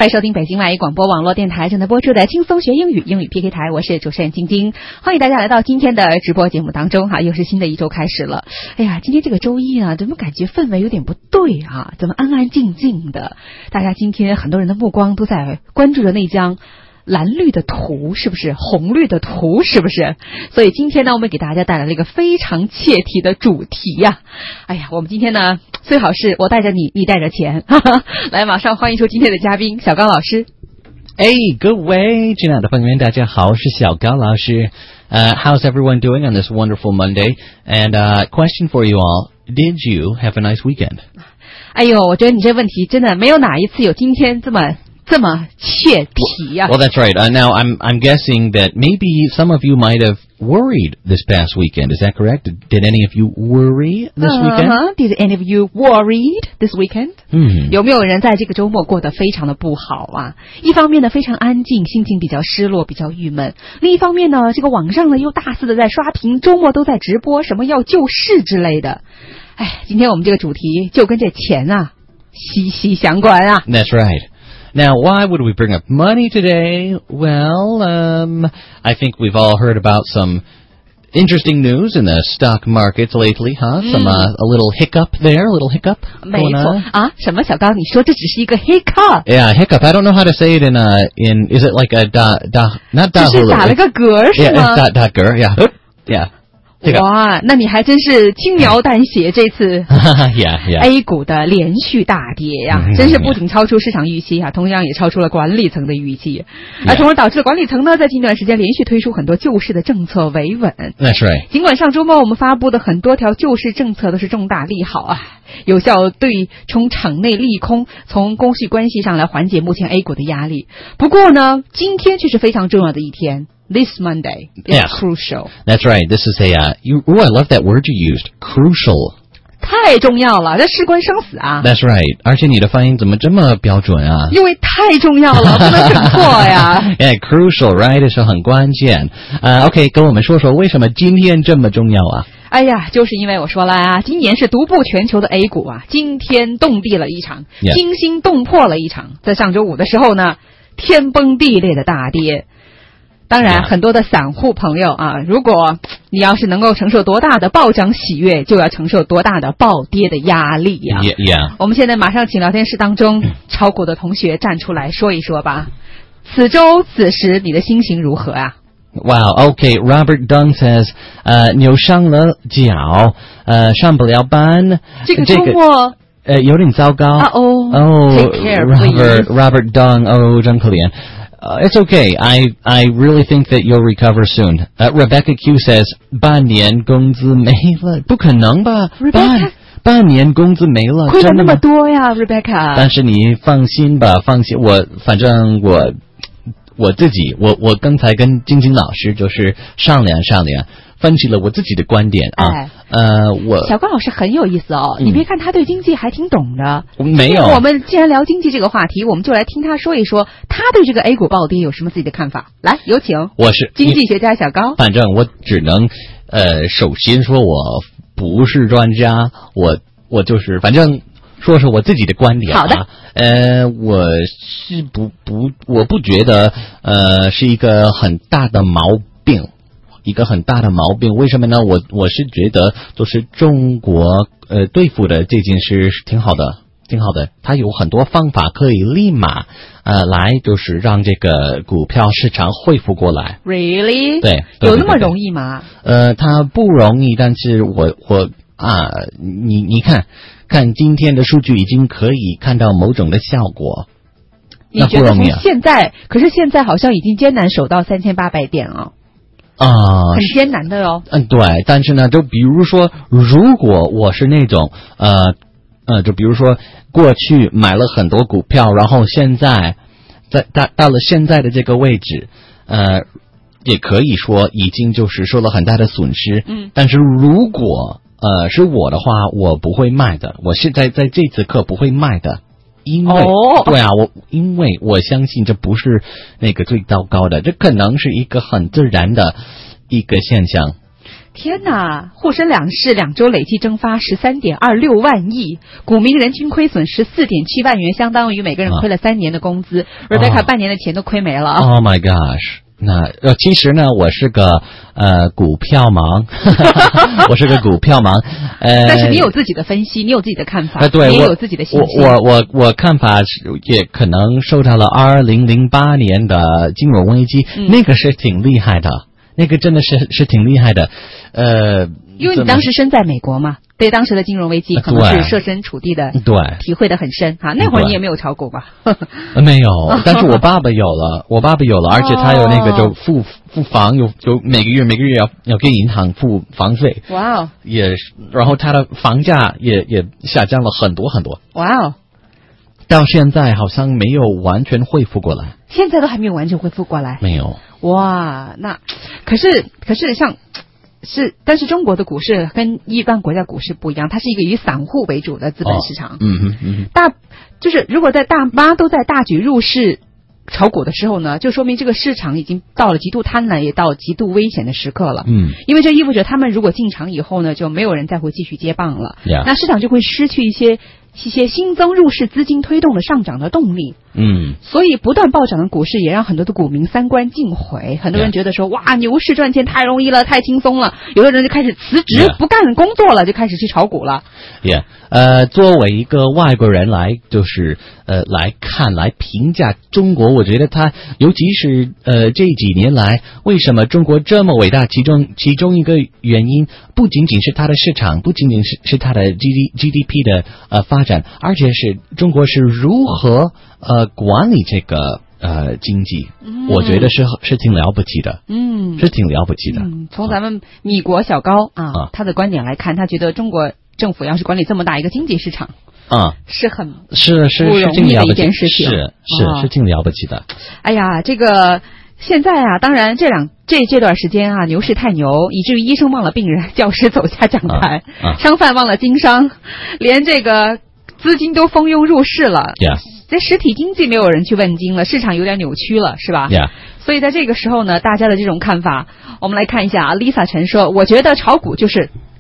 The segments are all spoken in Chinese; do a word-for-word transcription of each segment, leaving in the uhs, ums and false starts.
欢迎收听北京外语广播网络电台正在播出的轻松学英语英语 P K 台，我是主持人晶晶，欢迎大家来到今天的直播节目当中哈，又是新的一周开始了。哎呀，今天这个周一啊，怎么感觉氛围有点不对啊？怎么安安静静的？大家今天很多人的目光都在关注着那张蓝绿的图，是不是红绿的图，是不是？所以今天呢，我们给大家带来了一个非常切题的主题呀、啊。哎呀，我们今天呢，最好是我带着你，你带着钱，哈哈。来，马上欢迎出今天的嘉宾小刚老师。 哎，各位亲爱的朋友们，大家好，我是小刚老师。Uh, how's everyone doing on this wonderful Monday? And uh, question for you all: Did you have a nice weekend? 哎呦，我觉得你这问题真的没有哪一次有今天这么。这么切题呀、啊 well, that's right. Uh, now, I'm I'm guessing that maybe some of you might have worried this past weekend. Is that correct? Did, did any of you worry this uh-huh. weekend? Did any of you worried this weekend? 嗯， 有没有人在这个周末过得非常的不好啊？一方面呢，非常安静，心情比较失落，比较郁闷；另一方面呢，这个网上呢又大肆的在刷屏，周末都在直播什么要救市之类的。哎，今天我们这个主题就跟这钱啊息息相关啊。 That's right.Now, why would we bring up money today? Well, um, I think we've all heard about some interesting news in the stock markets lately, huh? Mm. Some, uh, a little hiccup there, a little hiccup. 没错啊，什么小刚？你说这只是一个 hiccup? Yeah, hiccup. I don't know how to say it in uh in is it like a da da not da? 只是打了个嗝是吗 ？Yeah, da da 嗝 Yeah, yeah. 哇，那你还真是轻描淡写这次 yeah, yeah. A 股的连续大跌呀、啊，真是不仅超出市场预期啊，同样也超出了管理层的预期，而从而导致了管理层呢在近段时间连续推出很多救市的政策维稳。 That's right. 尽管上周末我们发布的很多条救市政策都是重大利好啊，有效对冲场内利空，从供需关系上来缓解目前 A 股的压力。不过呢，今天却是非常重要的一天。This Monday is yeah. crucial. That's right. This is a, uh, you, oh, I love that word you used. Crucial. 太重要了，这事关生死啊。 That's right. 而且你的发音怎么这么标准啊？ 因为太重要了，不能整错呀。 Yeah, crucial, right? 是很关键。呃、uh, ，OK， 跟我们说说为什么今天这么重要啊？ 哎呀，就是因为我说了啊，今年是独步全球的 A 股啊，惊天动地了一场， yeah. 惊心动魄了一场。在上周五的时候呢，天崩地裂的大跌。当然， yeah. 很多的散户朋友啊，如果你要是能够承受多大的暴涨喜悦，就要承受多大的暴跌的压力呀、啊。 Yeah, yeah. 我们现在马上请聊天室当中炒股的同学站出来说一说吧。此周此时你的心情如何啊 ？Wow, okay. Robert Dung says, 呃，扭伤了脚，呃，上不了班。 这个周末。 呃，有点糟糕。 啊哦。 哦 ，Take care, Robert, Robert Dung, 哦，真可怜。Uh, it's okay. I I really think that you'll recover soon. Uh, Rebecca Q says, 半年工资没了，不可能吧？ Rebecca? 半年工资没了， 亏了那么多呀 ，Rebecca。 但是你放心吧，放心，我反正我我自己，我我刚才跟晶晶老师就是商量商量。分析了我自己的观点啊， 哎、 呃，我小关老师很有意思哦、嗯，你别看他对经济还挺懂的， 没有。 我们既然聊经济这个话题，我们就来听他说一说他对这个 A 股暴跌有什么自己的看法。来，有请。 我是经济学家小高。 反正我只能，呃，首先说我不是专家，我我就是反正说说我自己的观点、啊。 好的。 呃，我是不不，我不觉得呃是一个很大的毛病。一个很大的毛病，为什么呢？我我是觉得，就是中国呃对付的这件事是挺好的，挺好的。它有很多方法可以立马呃来，就是让这个股票市场恢复过来。 Really？ 对， 有那么容易吗？ 呃，它不容易，但是我我啊，你你看看今天的数据已经可以看到某种的效果。 你觉得从现在，可是现在好像已经艰难守到三千八百点哦。 啊、呃， 很艰难的哦。 嗯，对，但是呢，就比如说，如果我是那种呃呃，就比如说过去买了很多股票，然后现在在到到了现在的这个位置，呃，也可以说已经就是受了很大的损失。 嗯， 但是如果呃是我的话，我不会卖的，我现在在这次课不会卖的。因为、 哦、 对啊，我因为我相信这不是那个最糟糕的，这可能是一个很自然的一个现象。 天哪！沪深两市两周累计蒸发十三点二六万亿，股民人均亏损十四点七万元，相当于每个人亏了三年的工资。啊、Rebecca 半年的钱都亏没了。 Oh my gosh！ 那呃，其实呢，我是个呃股票盲，我是个股票盲。呃， 但是你有自己的分析，你有自己的看法， 呃、对， 你也有自己的信息。 我我我我看法是也可能受到了二零零八年的金融危机，嗯、那个是挺厉害的。那个真的是是挺厉害的，呃， 因为你当时身在美国嘛，对当时的金融危机可能是设身处地的， 对， 体会得很深哈。那会儿你也没有炒股吧？ 没有，但是我爸爸有了，我爸爸有了，而且他有那个就付付房，有就每个月每个月要要给银行付房费。 哇哦！ 也，然后他的房价也也下降了很多很多。 哇哦！ 到现在好像没有完全恢复过来。 现在都还没有完全恢复过来。 没有。 哇，那可是可是像是，但是中国的股市跟一般国家股市不一样，它是一个以散户为主的资本市场。 哦、嗯哼嗯哼。 大就是如果在大妈都在大举入市炒股的时候呢，就说明这个市场已经到了极度贪婪，也到了极度危险的时刻了。 嗯， 因为这意味着他们如果进场以后呢，就没有人再会继续接棒了。 Yeah. 那市场就会失去一些一些新增入市资金推动的上涨的动力。 嗯， 所以不断暴涨的股市也让很多的股民三观尽毁，很多人觉得说， yeah. 哇，牛市赚钱太容易了，太轻松了，有的人就开始辞职、yeah. 不干工作了，就开始去炒股了。 Yeah， 呃，作为一个外国人来，就是呃来看来评价中国，我觉得他尤其是呃这几年来，为什么中国这么伟大？其中其中一个原因不仅仅是它的市场，不仅仅是是它的 G D G D P 的呃发展，而且是中国是如何呃管理这个呃经济，嗯、我觉得是是挺了不起的，嗯，是挺了不起的。 嗯，从咱们米国小高啊、啊他的观点来看，他觉得中国政府要是管理这么大一个经济市场。啊，是很是是不容易的一件事情， 是是、哦、是挺了不起的。 哎呀，这个现在啊，当然这两这这段时间啊，牛市太牛，以至于医生忘了病人，教师走下讲台，啊啊、商贩忘了经商，连这个资金都蜂拥入市了。 Yeah. 这实体经济没有人去问津了，市场有点扭曲了，是吧？ Yeah. 所以在这个时候呢，大家的这种看法，我们来看一下啊。Lisa 陈说，我觉得炒股就是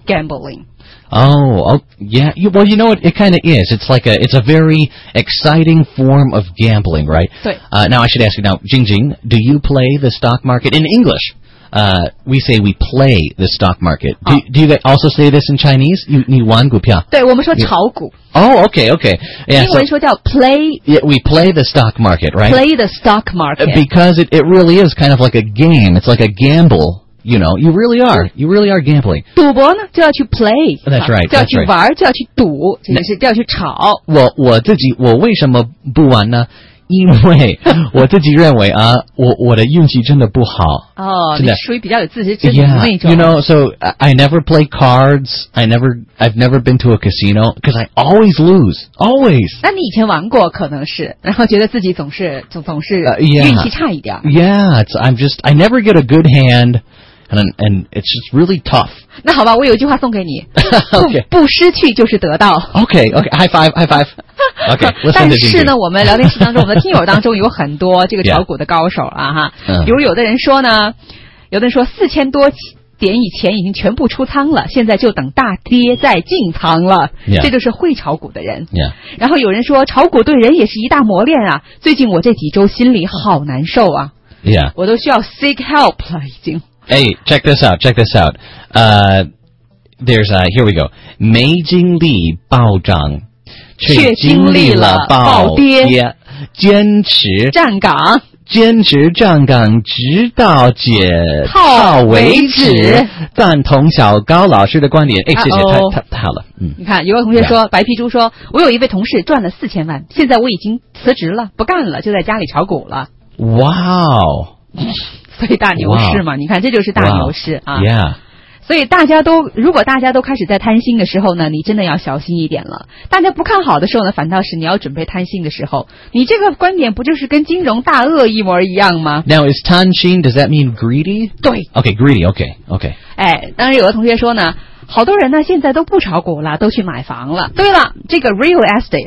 gambling。Oh, oh, yeah. You, well, you know what? It kind of is. It's like a, it's a very exciting form of gambling, right? 对。 Uh, now I should ask you now, Jingjing, do you play the stock market in English? Uh, we say we play the stock market. Do, oh. do you also say this in Chinese? 你你玩股票？ 对，我们说炒股。 Oh, okay, okay. Yeah, 英文说叫 play. Yeah, we play the stock market, right? Play the stock market. Because it, it really is kind of like a game. It's like a gamble.You know, you really are. You really are gambling. 赌博呢，就要去 play. That's right. 就要去玩，就要去赌，这就是就要去炒。 我我自己，我为什么不玩呢？因为我自己认为啊，我我的运气真的不好。 哦，你属于比较有自知之明的那种。 Yeah, you know, so I never play cards. I never, I've never been to a casino because I always lose, always. 那你以前玩过，可能是，然后觉得自己总是总总是运气差一点。 Yeah, it's, I'm just, I never get a good hand. And, and it's just really tough. 那好吧，我有一句话送给你。 okay. 不, 不失去就是得到。 Okay, okay. High five, high five. Okay. 但是呢，我们聊天室当中，我们的听友当中有很多这个炒股的高手啊哈。 Yeah. 比如有的人说呢，有的人说四千多点以前已经全部出仓了，现在就等大跌再进仓了。 Yeah. 这就是会炒股的人。 Yeah. 然后有人说，炒股对人也是一大磨练啊。最近我这几周心里好难受啊。 Yeah. 我都需要 seek help 了，已经。 Hey, check this out, check this out. Uh, there's, uh, here we go. 没经历暴涨，却经历了暴跌，坚持站岗， 坚持站岗，直到解套为止。赞同小高老师的观点。哎，谢谢，太太太好了。嗯， 你看，有个同学说，白皮猪说，我有一位同事赚了四千万，现在我已经辞职了，不干了，就在家里炒股了。 哇哦！ 所以大牛市嘛， wow. 你看这就是大牛市、wow. 啊。 Yeah. 所以大家都，如果大家都开始在贪心的时候呢，你真的要小心一点了。大家不看好的时候呢，反倒是你要准备贪心的时候。你这个观点不就是跟金融大鳄一模一样吗 ？Now is 贪心 does that mean greedy? 对。 Okay, greedy. Okay, okay. 哎，当然有的同学说呢，好多人呢现在都不炒股了，都去买房了。对了，这个 real estate。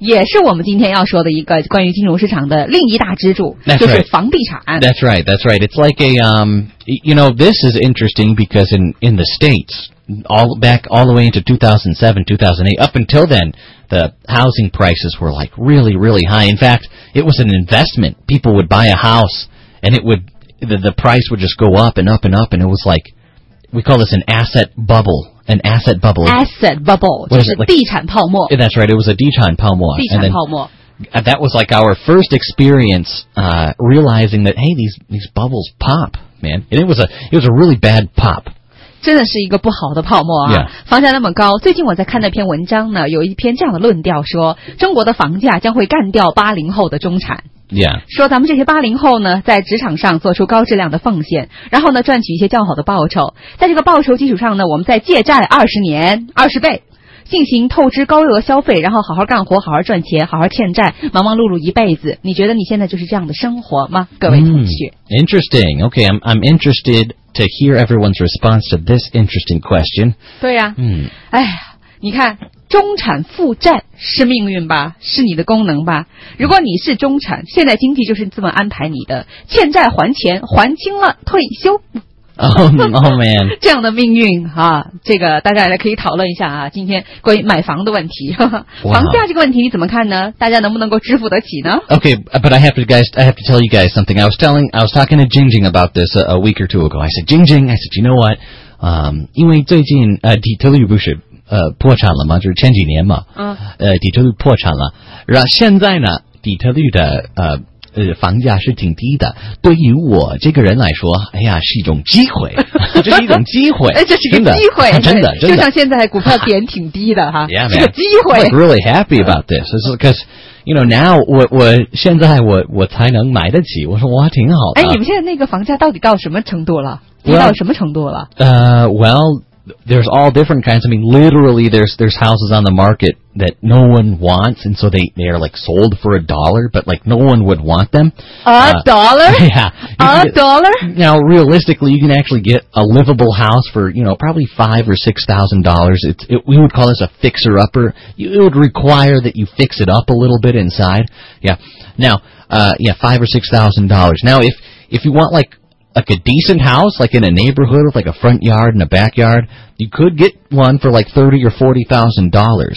也是我们今天要说的一个关于金融市场的另一大支柱， That's 就是 right. 房地产。 That's right, that's right. It's like a, um, you know, this is interesting because in, in the States, all back all the way into two thousand seven, two thousand eight, up until then, the housing prices were like really, really high. In fact, it was an investment. People would buy a house and it would, the, the price would just go up and up and up, and it was like, we call this an asset bubble. An asset bubble. Asset bubble 就是地产泡沫。 That's right. It was a 地产泡沫。 地产泡沫。 That was like our first experience uh, realizing that, hey, these these bubbles pop, man. And it was a it was a really bad pop. 真的是一个不好的泡沫啊！ Yeah. 房价那么高，最近我在看那篇文章呢，有一篇这样的论调说，中国的房价将会干掉八零后的中产。 Yeah. 说咱们这些八零后呢，在职场上做出高质量的奉献，然后呢赚取一些较好的报酬，在这个报酬基础上呢，我们再借债二十年，二十倍。进行透支高额消费，然后好好干活，好好赚钱，好好欠债，忙忙碌碌一辈子。你觉得你现在就是这样的生活吗？各位同学。 Mm, interesting. Okay, I'm I'm interested to hear everyone's response to this interesting question. 对呀、啊。 嗯。 哎呀，你看，中产负债是命运吧？是你的功能吧？如果你是中产，现在经济就是这么安排你的，欠债还钱，还清了退休。 Oh, oh man. 这样的命运啊，这个大家也可以讨论一下啊。今天关于买房的问题，呵呵 Wow. 房价这个问题你怎么看呢？大家能不能够支付得起呢 Okay, but I have to guys, I have to tell you guys something. I was telling, I was talking to Jingjing about this a, a week or two ago. I said, Jingjing, I said, you know what? Um, 因为最近呃底特律不是呃破产了吗？就是前几年嘛。 嗯。 呃，底特律破产了，然后现在呢，底特律的呃。呃，房价是挺低的。对于我这个人来说，哎呀，是一种机会，这是一种机会。 哎，这是个机会， 真的，真的， 就像现在股票点挺低的哈， yeah, 是个机会。 I'm like really happy about this. It's because you know now 我我现在我我才能买得起。我说哇，挺好的。 哎，你们现在那个房价到底到什么程度了？低到什么程度了？ 呃、uh, ，Well. There's all different kinds. I mean, literally, there's there's houses on the market that no one wants, and so they they are like sold for a dollar, but like no one would want them. A uh, dollar? Yeah. A get, dollar? Now, realistically, you can actually get a livable house for you know probably five or six thousand dollars. It's it, we would call this a fixer upper. It would require that you fix it up a little bit inside. Yeah. Now, uh, yeah, five or six thousand dollars. Now, if if you want like like a decent house, like in a neighborhood with like a front yard and a backyard, you could get one for like thirty or forty thousand dollars.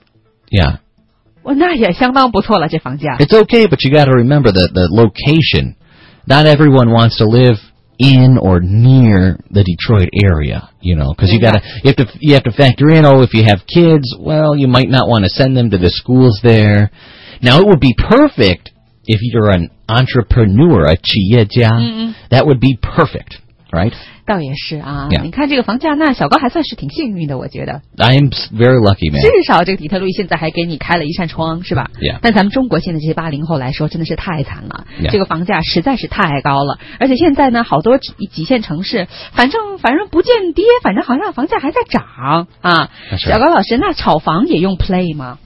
Yeah. 哇，那也相当不错了，这房价。 It's okay, but you got to remember the the location. Not everyone wants to live in or near the Detroit area, you know, because you got to you have to you have to factor in. Oh, if you have kids, well, you might not want to send them to the schools there. Now, it would be perfect if you're an entrepreneur, a 企业家, mm-hmm. that would be perfect, right? 倒也是啊， yeah. 你看这个房价，那小高还算是挺幸运的，我觉得。 I am very lucky, man. 至少这个底特律现在还给你开了一扇窗，是吧？ Yeah. 但咱们中国现在这些八零后来说，真的是太惨了。 Yeah. 这个房价实在是太高了，而且现在呢，好多几线城市，反正反正不见跌，反正好像房价还在涨啊。 Right. 小高老师，那炒房也用 play 吗？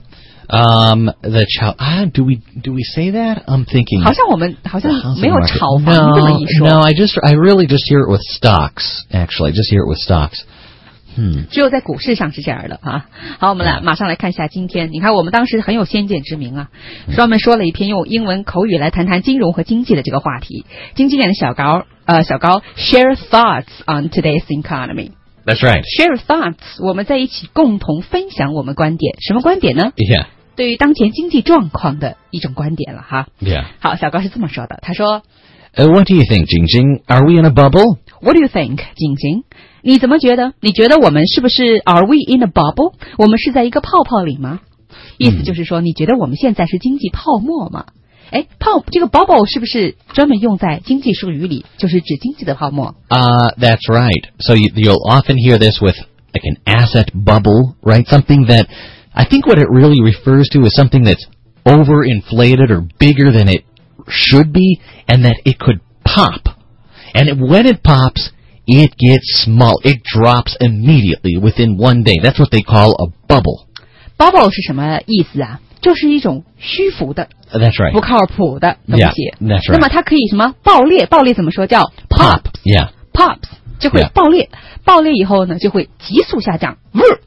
Um, the child, ah, do we, do we say that? I'm thinking. 好像我们好像没有炒房这么一说。 No, no, I just, I really just hear it with stocks, actually. I just hear it with stocks. Hmm. 只有在股市上是这样的啊。好，我们来马上来看一下今天。你看，我们当时很有先见之明啊，专门说了一篇用英文口语来谈谈金融和经济的这个话题。经济点的小高，呃，小高 share thoughts on today's economy. That's right. Share thoughts， 我们在一起共同分享我们观点。什么观点呢？ Yeah. 对于当前经济状况的一种观点了哈。 Yeah. 好，小高是这么说的，他说 Uh, what do you think, Jingjing? Are we in a bubble? What do you think, 晶晶？你怎么觉得？你觉得我们是不是 Are we in a bubble？ 我们是在一个泡泡里吗？意思就是说，你觉得我们现在是经济泡沫吗？哎，泡这个 bubble 是不是专门用在经济术语里，就是指经济的泡沫？ Uh, that's right. So you, you'll often hear this with like an asset bubble, right? Something that I think what it really refers to is something that's overinflated or bigger than it should be, and that it could pop. And it, when it pops, it gets small. It drops immediately within one day. That's what they call a bubble. Bubble 是什么意思啊？就是一种虚浮的 That's right. 不靠谱的东西。 Yeah, that's right. 那么它可以什么爆裂？爆裂怎么说？叫 Pop. Yeah. pops 就会 Yeah. 爆裂。爆裂以后呢，就会急速下降。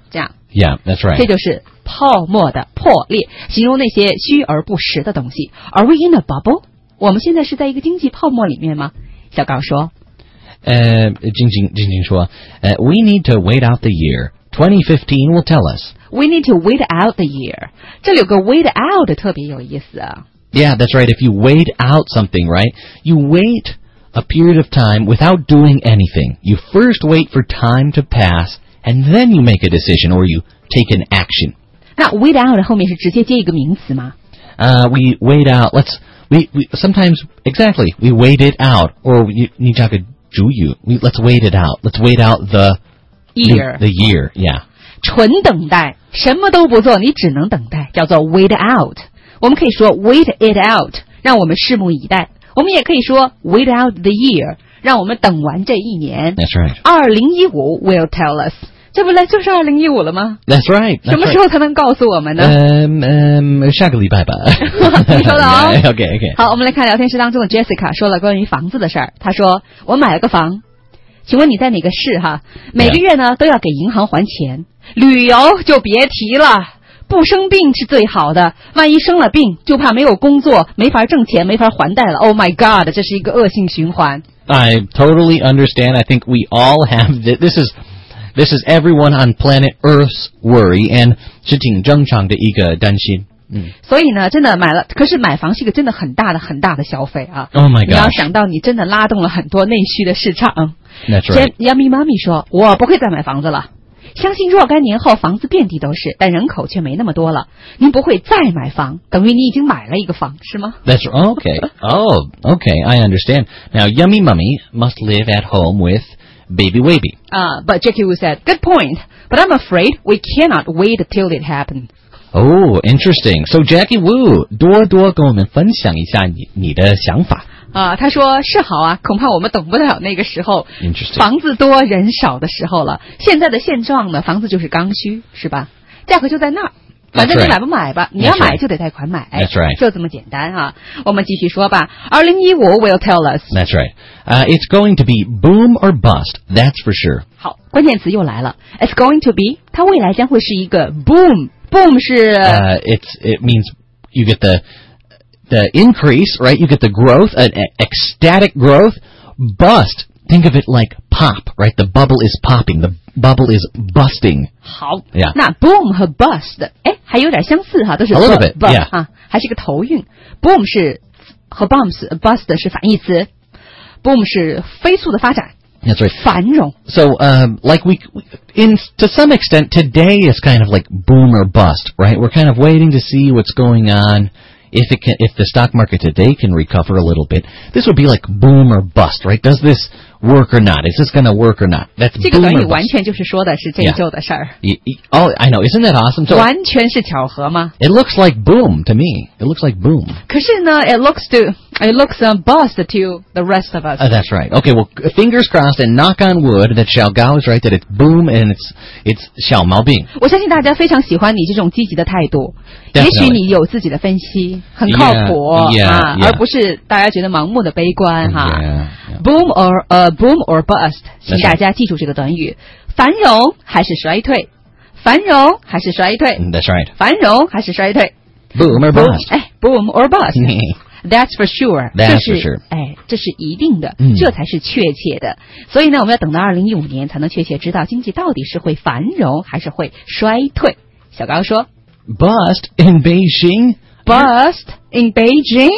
这样。 Yeah, that's right. 这就是泡沫的破裂，形容那些虚而不实的东西。Are we in a bubble？ 我们现在是在一个经济泡沫里面吗？小高说。 呃，晶晶晶晶说，呃 ，We need to wait out the year. twenty fifteen will tell us. We need to wait out the year. 这里有个 wait out 特别有意思啊。 Yeah, that's right. If you wait out something, right? You wait a period of time without doing anything. You first wait for time to pass, and then you make a decision or you take an action. 那 wait out 后面是直接接一个名词吗？ Uh, we wait out. Let's we, we sometimes exactly we wait it out, or we, 你这个主语 we let's wait it out. Let's wait out the year. The, the year, yeah. 纯等待，什么都不做，你只能等待，叫做 wait out。我们可以说 wait it out， 让我们拭目以待。我们也可以说 wait out the year， 让我们等完这一年。 That's right. 二零一五 will tell us， 这不来就是二零一五了吗？ That's right. That's 什么时候才能告诉我们呢？ 嗯嗯，下个礼拜吧。 你说的哦。 OK OK。 好，我们来看聊天室当中的 Jessica 说了关于房子的事儿。她说：“我买了个房，请问你在哪个市哈？每个月呢都要给银行还钱，旅游就别提了。不生病是最好的，万一生了病，就怕没有工作，没法挣钱，没法还贷了。Oh my God， 这是一个恶性循环。” I totally understand. I think we all have th- this is this is everyone on planet Earth's worry, and 是挺正常的一个担心。嗯， 所以呢，真的买了，可是买房是一个真的很大的很大的消费啊。 Oh my God！ 你要想到你真的拉动了很多内需的市场。 That's right. Yummy Mommy 说：“我不会再买房子了。相信若干年后房子遍地都是，但人口却没那么多了。您不会再买房，等于你已经买了一个房，是吗？” That's okay. Oh, okay. I understand. Now, Yummy Mummy must live at home with baby Wavy. Uh, but Jackie Wu said, "Good point. But I'm afraid we cannot wait till it happens." Oh, interesting. So Jackie Wu, 多多跟我们分享一下你你的想法。 啊，他说是好啊，恐怕我们等不了那个时候，房子多人少的时候了。现在的现状呢，房子就是刚需，是吧？价格就在那儿，反正你买不买吧，你要买就得贷款买， That's right. 就这么简单哈。我们继续说吧。二零一五 will tell us. That's right. Uh, it's going to be boom or bust. That's for sure. 好，关键词又来了。It's going to be， 它未来将会是一个 boom。boom 是 Uh, it's it means you get the the increase, right? You get the growth, an ecstatic growth. Bust, think of it like pop, right? The bubble is popping. The bubble is busting. 好 Yeah. 那 boom 和 bust 哎还有点相似哈，都是 A little bit, b yeah. 啊，还是一个头韵。boom 是和 bumps bust 是反义词。boom 是飞速的发展。 That's right. 繁荣。 So, um, like we, in to some extent, today is kind of like boom or bust, right? We're kind of waiting to see what's going on. If it can, if the stock market today can recover a little bit, this would be like boom or bust, right? Does this work or not? Is this going to work or not? That's 这个 boom 短 or 语完 bust. 全就是说的是这一周的事儿。 Y- y- Oh, I know. Isn't that awesome? So 完全是巧合吗？ it looks like boom to me. It looks like boom. 可是呢 ，it looks to it looks a bust to the rest of us. Uh, that's right. Okay, well, fingers crossed and knock on wood that Xiao Gao is right, that it's boom and it's it's 小毛病。 我相信大家非常喜欢你这种积极的态度。也 Definitely. 许你有自己的分析，很靠谱 Yeah, yeah, 啊， yeah. 而不是大家觉得盲目的悲观哈。 Yeah, yeah. Boom or 呃、uh, boom or bust， 请大家记住这个短语：繁荣还是衰退？繁荣还是衰退？ That's right. 繁荣还是衰退 Boom or bust. 哎 ，boom or bust。That's for sure， That's 这 for 是 sure. 哎，这是一定的， 嗯这才是确切的。所以呢，我们要等到二零一五年才能确切知道经济到底是会繁荣还是会衰退。小高说 Bust in Beijing? ，bust in Beijing，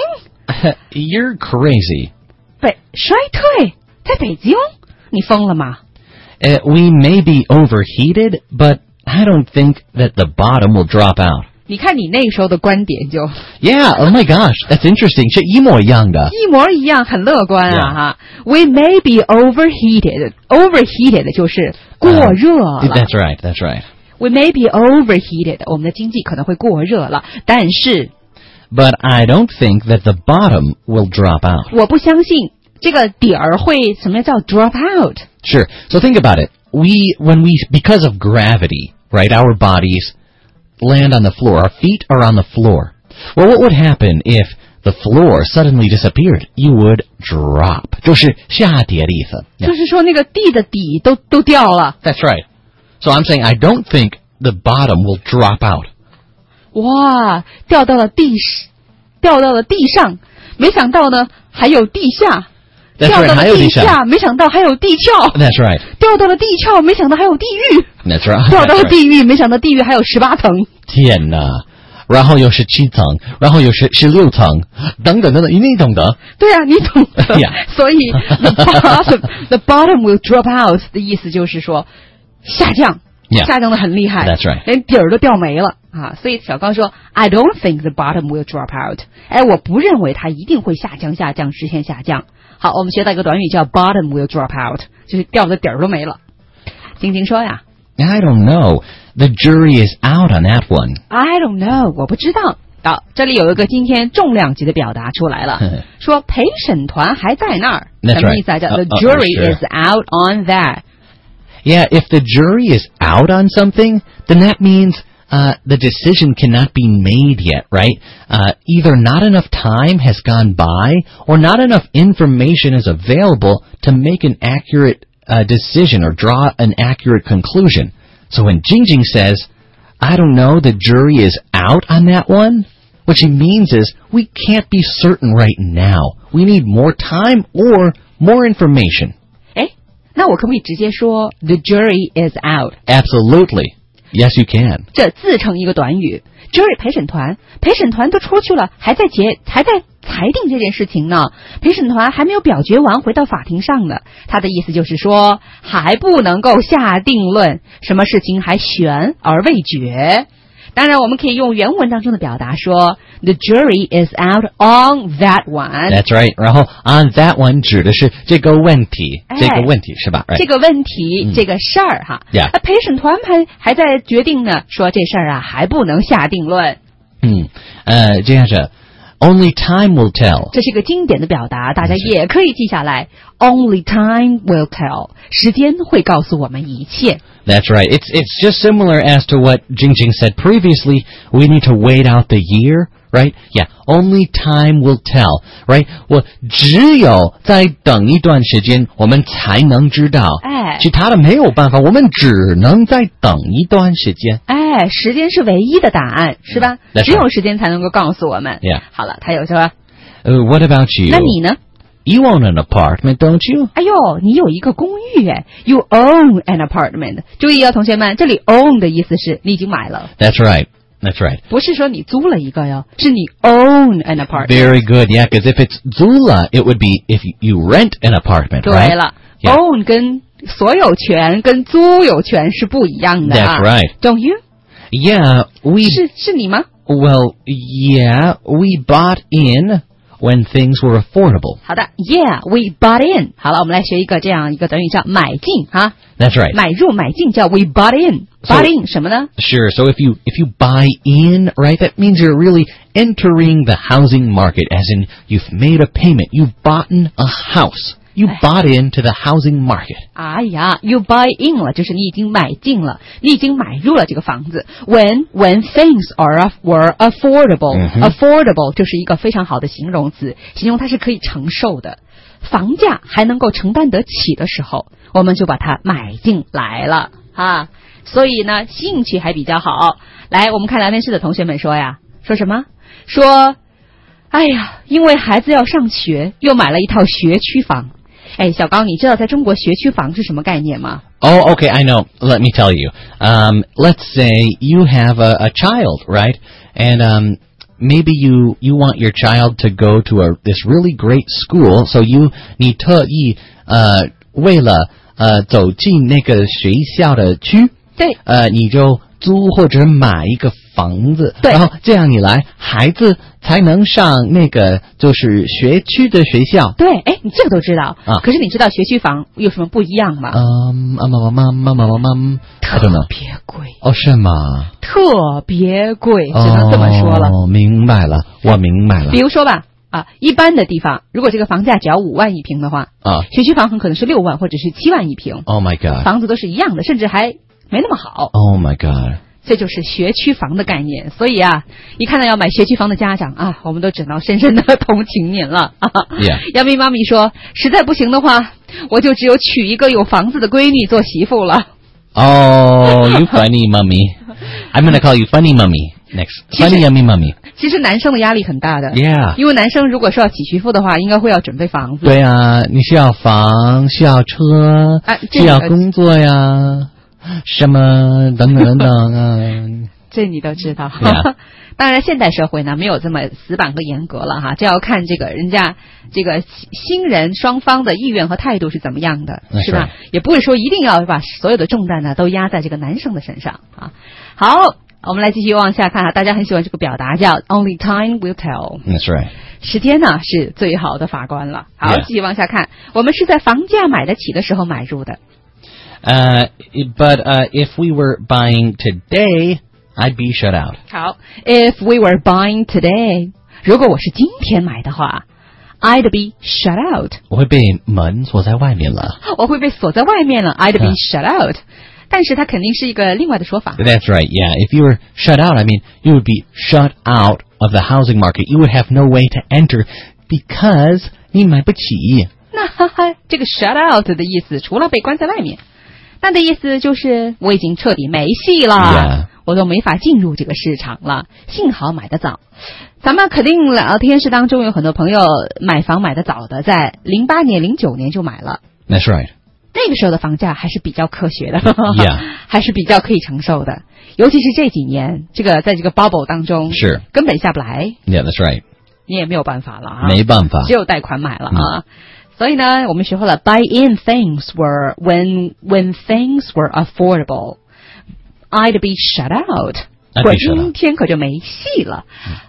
You're crazy. 北衰退在北京，你疯了吗？ Uh, we may be overheated, but I don't think that the bottom will drop out. 你看你那个时候的观点就 Yeah, oh my gosh, that's interesting. 是一模一样的。 一模一样，很乐观啊 Yeah. 哈。We may be overheated. Overheated 就是过热了。 Uh, that's right, that's right. We may be overheated. 我们的经济可能会过热了，但是 But I don't think that the bottom will drop out. 我不相信这个底儿会什么叫 drop out。 Sure. So think about it. We, when we, because of gravity, right, our bodies land on the floor. Our feet are on the floor. Well, what would happen if the floor suddenly disappeared? You would drop. 就是下跌的意思。 就是说那个地的底都都掉了。 That's right. So I'm saying I don't think the bottom will drop out. 哇，掉到了地，掉到了地上，没想到呢还有地下。 That's 掉 right, 到了地下， 还有地下没想到还有地壳。 That's right. 掉到了地壳，没想到还有地狱。 That's right. 掉到了 That's right. 地狱，没想到地狱还有十八层。 天哪！然后又是七层，然后又是十六层，等等等等，你懂得？ 对啊，你懂得。 Yeah. 所以 the bottom the bottom will drop out 的意思就是说下降。 Yeah. 下降的很厉害 That's right. 连底儿都掉没了啊！所以小刚说 I don't think the bottom will drop out。 哎，我不认为它一定会下降下降直线下降。好，我们学到一个短语叫 bottom will drop out， 就是掉的底儿都没了。晶晶说呀 I don't know. The jury is out on that one. I don't know， 我不知道。好，这里有一个今天重量级的表达出来了，说陪审团还在那儿， That's 什么意思啊？叫 right. The Uh, uh, jury sure. is out on that。 Yeah, if the jury is out on something, then that means uh, the decision cannot be made yet, right? Uh, either not enough time has gone by, or not enough information is available to make an accurate uh, decision or draw an accurate conclusion. So when Jingjing says, I don't know, the jury is out on that one, what she means is we can't be certain right now. We need more time or more information. 哎，那我可不可以直接说 The jury is out？ Absolutely. Yes, you can. 这自成一个短语。jury 陪审团，陪审团都出去了，还在结，还在裁定这件事情呢。陪审团还没有表决完，回到法庭上呢。他的意思就是说，还不能够下定论，什么事情还悬而未决。当然，我们可以用原文当中的表达说 ，The jury is out on that one. That's right. 然后 on that one 指的是这个问题， 哎这个问题是吧？ Right. 这个问题， 嗯这个事儿哈。 Yeah. 那陪审团还还在决定呢，说这事儿啊还不能下定论。 嗯，呃，接着 only time will tell. 这是一个经典的表达，大家也可以记下来。Only time will tell， 时间会告诉我们一切。 That's right. It's it's just similar as to what Jingjing said previously. We need to wait out the year, right? Yeah, only time will tell, right? 我只有再等一段时间，我们才能知道。 哎， 其他的没有办法，我们只能再等一段时间。 哎，时间是唯一的答案，是吧？ That's right. 只有时间才能够告诉我们。 Yeah. 好了，他有说， Uh, what about you? 那你呢？ You own an apartment, don't you? 哎呦，你有一个公寓哎 ，You own an apartment。注意啊，同学们，这里 own 的意思是你已经买了， That's right. That's right. 不是说你租了一个哟，是你 own an apartment。 Very good. Yeah, because if it's Zula, it would be if you rent an apartment, 对 right? 了 Yeah. ，own 跟所有权跟租有权是不一样的啊。 That's right. Don't you？ Yeah, we 是是你吗？ well, yeah, we bought in when things were affordable. 好的 ，Yeah, we bought in。好了，我们来学一个这样一个短语叫买进哈， That's right. 买入买进叫 we bought in。 So- bought in 什么呢？ Sure. So if you if you buy in, right, that means you're really entering the housing market, as in you've made a payment, you've bought in a house. You bought into the housing market. 哎呀 ，you buy in 了，就是你已经买进了，你已经买入了这个房子。When when things are were affordable，affordable、 嗯哼 affordable 就是一个非常好的形容词，形容它是可以承受的，房价还能够承担得起的时候，我们就把它买进来了啊。所以呢，兴趣还比较好。来，我们看聊天室的同学们说呀，说什么？说，哎呀，因为孩子要上学，又买了一套学区房。哎，小高，你知道在中国学区房是什么概念吗？ Oh, okay, I know. Let me tell you. Um, let's say you have a, a child, right? And um, maybe you you want your child to go to a this really great school, so you 你特意呃为了呃走进那个学校的区， 对， 呃你就租或者买一个房子， 对然后这样一来，孩子才能上那个就是学区的学校。 对，哎，你这个都知道啊可是你知道学区房有什么不一样吗？ 嗯，啊妈妈妈妈妈妈妈妈， 特别贵， 哦，是吗？ 特别贵，只能这么说了。 哦，明白了，我明白了比。如说吧，啊，一般的地方，如果这个房价只要五万一平的话， 啊学区房很可能是六万或者是七万一平， ，Oh my God， 房子都是一样的，甚至还没那么好。 Oh my God， 这就是学区房的概念。所以啊，一看到要买学区房的家长啊，我们都只能深深的同情您了啊。 Yeah 杨明妈咪说，实在不行的话，我就只有娶一个有房子的闺女做媳妇了。 哦，you funny mommy。 I'm gonna call you funny mummy next. Funny yummy mummy. 其实男生的压力很大的 Yeah. 因为男生如果是要娶媳妇的话，应该会要准备房子。 对啊，你需要房，需要车， 啊、 需要工作呀，什么等等等等啊。 这你都知道。 Yeah. 当然现代社会呢没有这么死板和严格了哈，这要看这个人家这个新人双方的意愿和态度是怎么样的，是吧？也不会说一定要把所有的重担呢都压在这个男生的身上啊。好，我们来继续往下看哈，大家很喜欢这个表达叫 Only time will tell. That's right. 时间呢是最好的法官了。好， Yeah. 继续往下看，我们是在房价买得起的时候买入的。 Uh, but uh, if we were buying today.I'd be shut out. 好 ，If we were buying today， 如果我是今天买的话 ，I'd be shut out。 我会被门锁在外面了。 我会被锁在外面了 ，I'd be Yeah. shut out。但是它肯定是一个另外的说法。 That's right. Yeah. If you were shut out, I mean, you would be shut out of the housing market. You would have no way to enter because 你买不起。 那哈哈，这个 shut out 的意思，除了被关在外面，那的意思就是我已经彻底没戏了。 Yeah. 我都没法进入这个市场了，幸好买得早。咱们肯定聊天室当中有很多朋友买房买得早的，在零八年、零九年就买了。 That's right. 那个时候的房价还是比较科学的 Yeah. 还是比较可以承受的。尤其是这几年，这个在这个 bubble 当中是根本下不来。 Yeah, that's right. 你也没有办法了啊， 没办法， 只有贷款买了啊。嗯，所以呢，我们学会了 buy in things were when when things were affordable.I'd be shut out. 果今天可就没戏了。